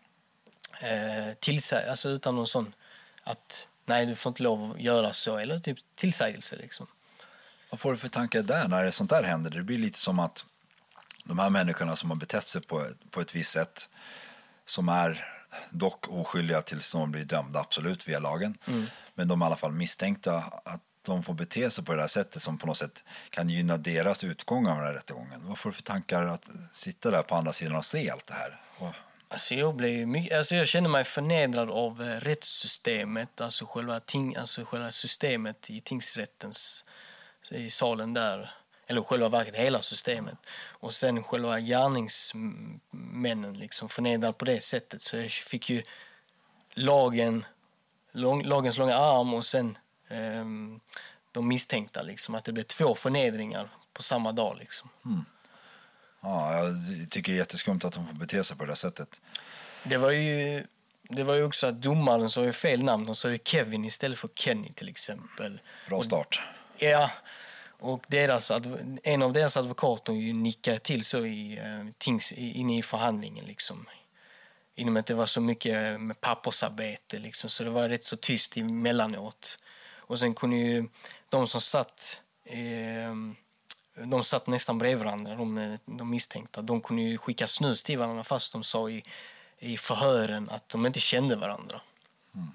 eh, tillsä- alltså utan någon sån att nej, du får inte lov att göra så, eller typ tillsägelse liksom. Vad får du för tankar där när det sånt där händer? Det blir lite som att de här människorna som har betett sig på ett, på ett visst sätt som är dock oskyldiga tills de blir dömda absolut via lagen. Mm. Men de är i alla fall misstänkta att de får bete sig på det här sättet som på något sätt kan gynna deras utgång av den här rättegången. Vad får du för tankar att sitta där på andra sidan och se allt det här? Och... Alltså jag, blev mycket, alltså jag känner mig förnedrad av eh, rättssystemet, alltså själva, ting, alltså själva systemet i tingsrättens, i salen där, eller själva verket, hela systemet. Och sen själva gärningsmännen liksom förnedrad på det sättet. Så jag fick ju lagen, lång, lagens långa arm och sen eh, de misstänkta liksom, att det blev två förnedringar på samma dag liksom. Mm. Ja, jag tycker det är jätteskumt att de får bete sig på det sättet. Det var ju, det var ju också att domaren sa ju fel namn. De sa ju Kevin istället för Kenny till exempel. Bra start. Och, ja, och deras, en av deras advokater ju nickade till så i, tings, inne i förhandlingen liksom. Inom att det var så mycket med pappersarbete liksom, så det var rätt så tyst emellanåt. Och sen kunde ju de som satt... Eh, De satt nästan bredvid varandra, de, de misstänkta. De kunde ju skicka snus till varandra fast de sa i, i förhören att de inte kände varandra. Mm.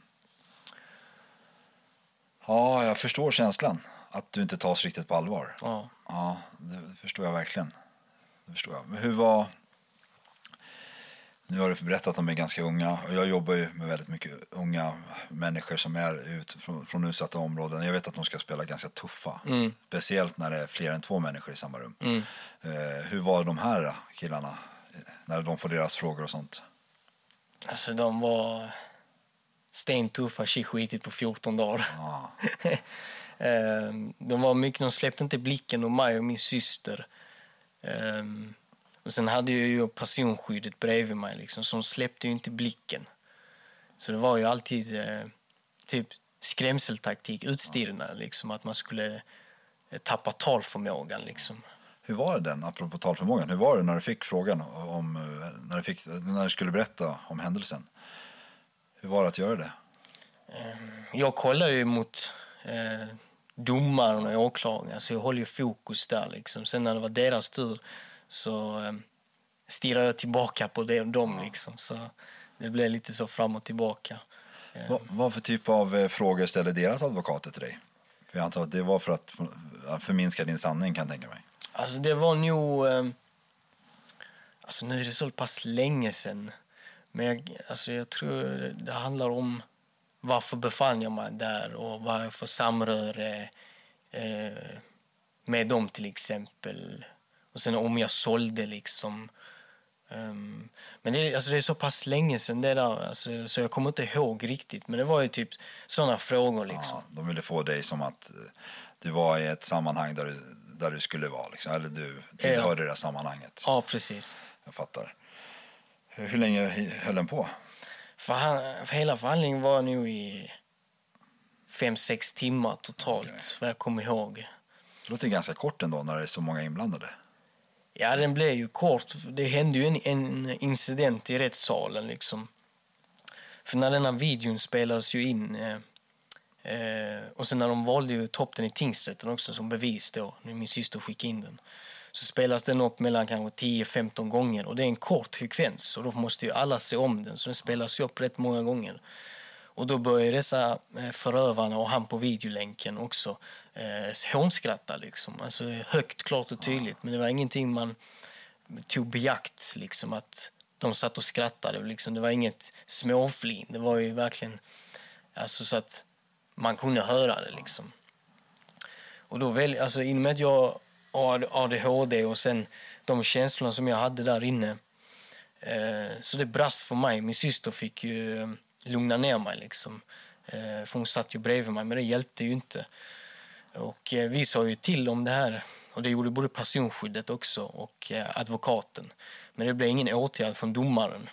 Ja, jag förstår känslan. Att du inte tas riktigt på allvar. Ja. Ja, det förstår jag verkligen. Det förstår jag. Men hur var... Nu har du berättat att de är ganska unga. Och jag jobbar ju med väldigt mycket unga människor som är ut från, från utsatta områden. Jag vet att de ska spela ganska tuffa. Mm. Speciellt när det är fler än två människor i samma rum. Mm. Eh, hur var de här killarna när de får deras frågor och sånt? Alltså de var stentuffa, skitigt på fjorton dagar. Ja. eh, de var mycket, de släppte inte blicken om mig och min syster. Eh, Och sen hade jag ju personskyddet bredvid mig liksom, som släppte ju inte blicken. Så det var ju alltid eh, typ skrämseltaktik, utstirrande liksom, att man skulle eh, tappa talförmågan liksom. Hur var det den, apropå talförmågan? Hur var det när du fick frågan om, när du, fick, när du skulle berätta om händelsen? Hur var det att göra det? Jag kollade ju mot eh, domaren och åklagaren, så jag håller ju fokus där liksom. Sen när det var deras tur så eh, stirrade jag tillbaka på det, dem liksom. Så det blev lite så fram och tillbaka. Eh. Vad, vad för typ av eh, frågor ställde deras advokater till dig? För jag antar att det var för att förminska din sanning, kan jag tänka mig. Alltså det var nog... Eh, alltså nu är det så pass länge sedan. Men jag, alltså jag tror det handlar om varför befann jag mig där och vad jag för samröre eh, med dem till exempel. Och sen om jag sålde liksom. Um, men det, alltså det är så pass länge sedan det där, alltså, så jag kommer inte ihåg riktigt. Men det var ju typ sådana frågor liksom. Ja, de ville få dig som att du var i ett sammanhang där du, där du skulle vara liksom. Eller du tillhörde ja. det sammanhanget. Ja, precis. Jag fattar. Hur länge höll den på? För, för hela förhandlingen var nog i fem, sex timmar totalt, okay. Vad jag kommer ihåg. Det låter ganska kort ändå när det är så många inblandade. Ja, den blev ju kort. Det hände ju en, en incident i rättssalen liksom. För när den här videon spelades ju in eh, eh, och sen när de valde ju topp den i tingsrätten också som bevis då, när min syster skickade in den, så spelas den upp mellan kanske tio femton gånger och det är en kort frekvens och då måste ju alla se om den, så den spelas ju upp rätt många gånger. Och då börjar dessa förövarna och han på videolänken också eh, hånskratta liksom. Alltså högt, klart och tydligt. Men det var ingenting man tog beakt liksom, att de satt och skrattade liksom. Det var inget småflin. Det var ju verkligen alltså, så att man kunde höra det liksom. Och då väl, alltså i och med att jag har A D H D och sen de känslorna som jag hade där inne, eh, så det brast för mig. Min syster fick ju lugna ner mig liksom. Eh, för hon satt ju bredvid mig, men det hjälpte ju inte. Och eh, vi sa ju till om det här. Och det gjorde både personskyddet också och eh, advokaten. Men det blev ingen åtgärd från domaren.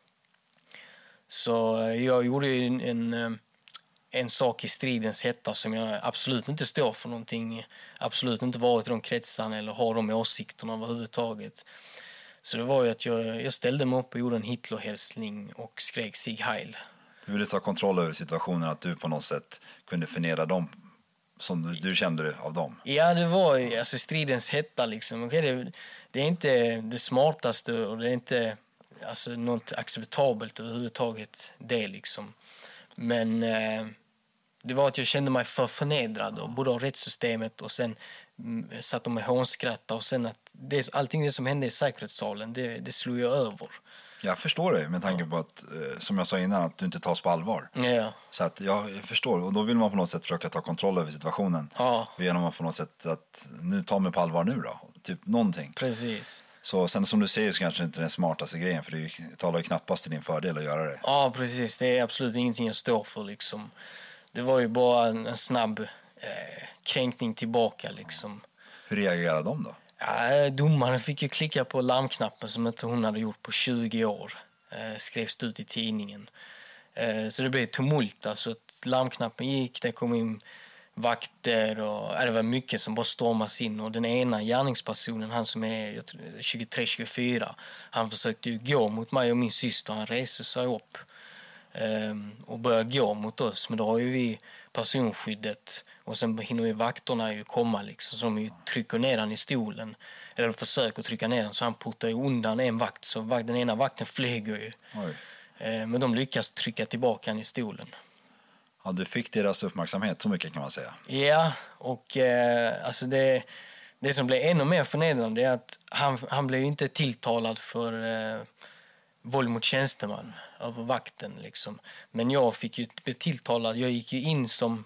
Så eh, jag gjorde ju en, en, en sak i stridens hetta som jag absolut inte står för någonting. Absolut inte varit i de kretsarna eller har de åsikterna överhuvudtaget. Så det var ju att jag, jag ställde mig upp och gjorde en Hitlerhälsning och skrek Sieg Heil. Du ville ta kontroll över situationen, att du på något sätt kunde förnedra dem som du, du kände det av dem? Ja, det var alltså stridens hetta liksom. Okay, det, det är inte det smartaste och det är inte alltså, något acceptabelt överhuvudtaget det liksom. Men eh, det var att jag kände mig för förnedrad och både av rättssystemet och sen mm, satt de med hånskratta och sen att det, allting det som hände i säkerhetssalen, det, det slog jag över. Jag förstår det med tanke på att, som jag sa innan, att du inte tas på allvar. Ja. Så att jag förstår, och då vill man på något sätt försöka ta kontroll över situationen. Ja. Genom att på något sätt att nu tar mig på allvar nu då, typ någonting. Precis. Så sen som du säger så kanske det inte är den smartaste grejen, för det talar ju knappast till din fördel att göra det. Ja, precis. Det är absolut ingenting jag står för liksom. Det var ju bara en, en snabb eh, kränkning tillbaka liksom. Hur reagerade de då? Ja, domaren fick ju klicka på larmknappen som inte hon hade gjort på tjugo år. Eh, skrevs ut i tidningen. Eh, så det blev tumult. Alltså att larmknappen gick, det kom in vakter och ja, det var mycket som bara stormas in. Och den ena gärningspersonen, han som är tjugotre tjugofyra, han försökte ju gå mot mig och min syster. Han reste sig upp eh, och började gå mot oss. Men då har ju vi personskyddet och sen hinner ju vakterna ju komma liksom, så de ju trycker ner han i stolen eller försöker trycka ner han, så han puttar ju undan en vakt, så den ena vakten flyger ju. Oj. Eh, men de lyckas trycka tillbaka han i stolen. Ja, du fick deras uppmärksamhet, så mycket kan man säga. Ja, och eh, alltså det, det som blev ännu mer förnedrande är att han, han blev ju inte tilltalad för eh, våld mot tjänsteman över vakten liksom. Men jag fick ju bli tilltalad, jag gick ju in som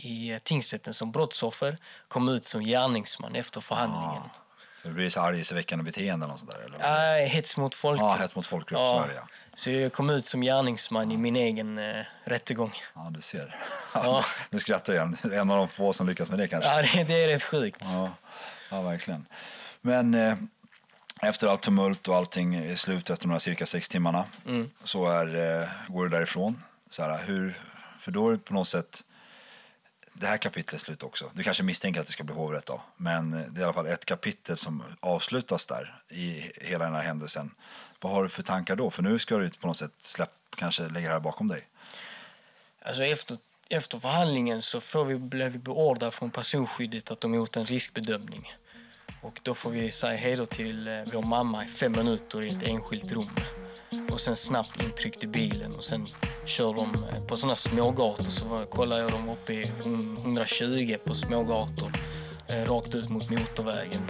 i tingsrätten som brottsoffer, kom ut som gärningsman efter förhandlingen. Ah, för det blir så argelseväckande beteenden och sådär, eller? Nej, äh, hets mot folkgrupp. Ja, hets mot folkgrupp, ja. Så är det, ja. Så jag kom ut som gärningsman i min egen eh, rättegång. Ja, du ser. Ja. Nu skrattar jag. En av de få som lyckas med det kanske. Ja, det, det är rätt sjukt. Ja, ja verkligen. Men eh, efter allt tumult och allting är slut efter några cirka sex timmarna mm. så är, eh, går du därifrån. Så här, hur, för då är det på något sätt det här kapitlet slut också. Du kanske misstänker att det ska bli hovrätt då. Men det är i alla fall ett kapitel som avslutas där i hela den här händelsen. Vad har du för tankar då? För nu ska du på något sätt släpp, kanske lägga det här bakom dig. Alltså efter, efter förhandlingen så får vi, blev vi beordrade från personskyddet att de gjort en riskbedömning. Och då får vi säga hej då till eh, vår mamma i fem minuter i ett enskilt rum. Och sen snabbt intryckt i bilen och sen kör de på sådana smågator, så kollar jag dem uppe i hundratjugo på smågator eh, rakt ut mot motorvägen.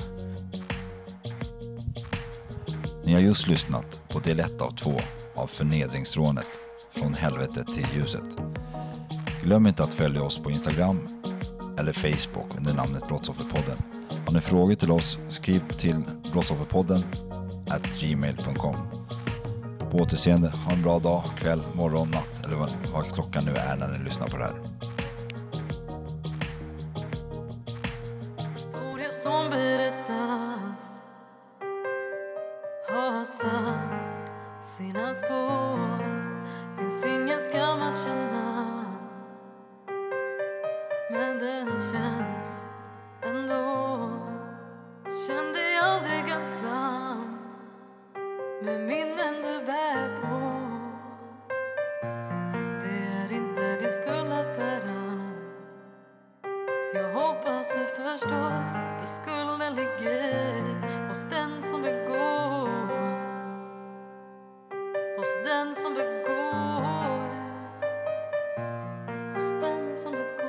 Ni har just lyssnat på del ett av två av förnedringsrånet från helvetet till ljuset. Glöm inte att följa oss på Instagram eller Facebook under namnet Brottsofferpodden. Har ni frågor till oss, skriv till brottsofferpodden at gmail dot com. På återseende, ha en bra dag, kväll, morgon, natt eller vad, vad klockan nu är när ni lyssnar på det här. Historia som berättas har satt sina spår. Finns ingen skam att känna, men den känns ändå. Känn dig aldrig ensam med minnen du bär på. Det är inte din skuld att bära. Jag hoppas du förstår, för skulden ligger hos den som begår. Hos den som begår. Hos den som begår.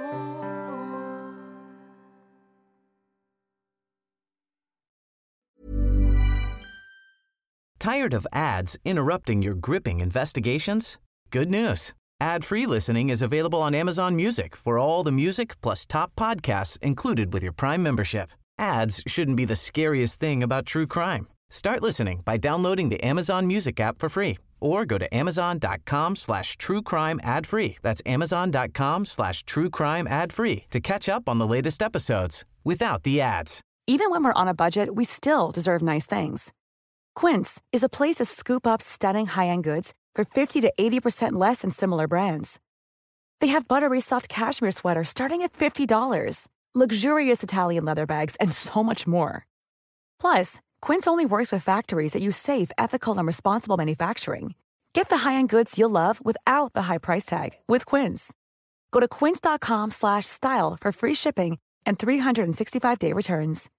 Tired of ads interrupting your gripping investigations? Good news. Ad-free listening is available on Amazon Music for all the music plus top podcasts included with your Prime membership. Ads shouldn't be the scariest thing about true crime. Start listening by downloading the Amazon Music app for free or go to amazon.com slash true crime ad free. That's amazon.com slash true crime ad free to catch up on the latest episodes without the ads. Even when we're on a budget, we still deserve nice things. Quince is a place to scoop up stunning high-end goods for fifty to eighty percent less than similar brands. They have buttery soft cashmere sweaters starting at fifty dollars, luxurious Italian leather bags, and so much more. Plus, Quince only works with factories that use safe, ethical, and responsible manufacturing. Get the high-end goods you'll love without the high price tag with Quince. Go to quince.com slash style for free shipping and three sixty-five day returns.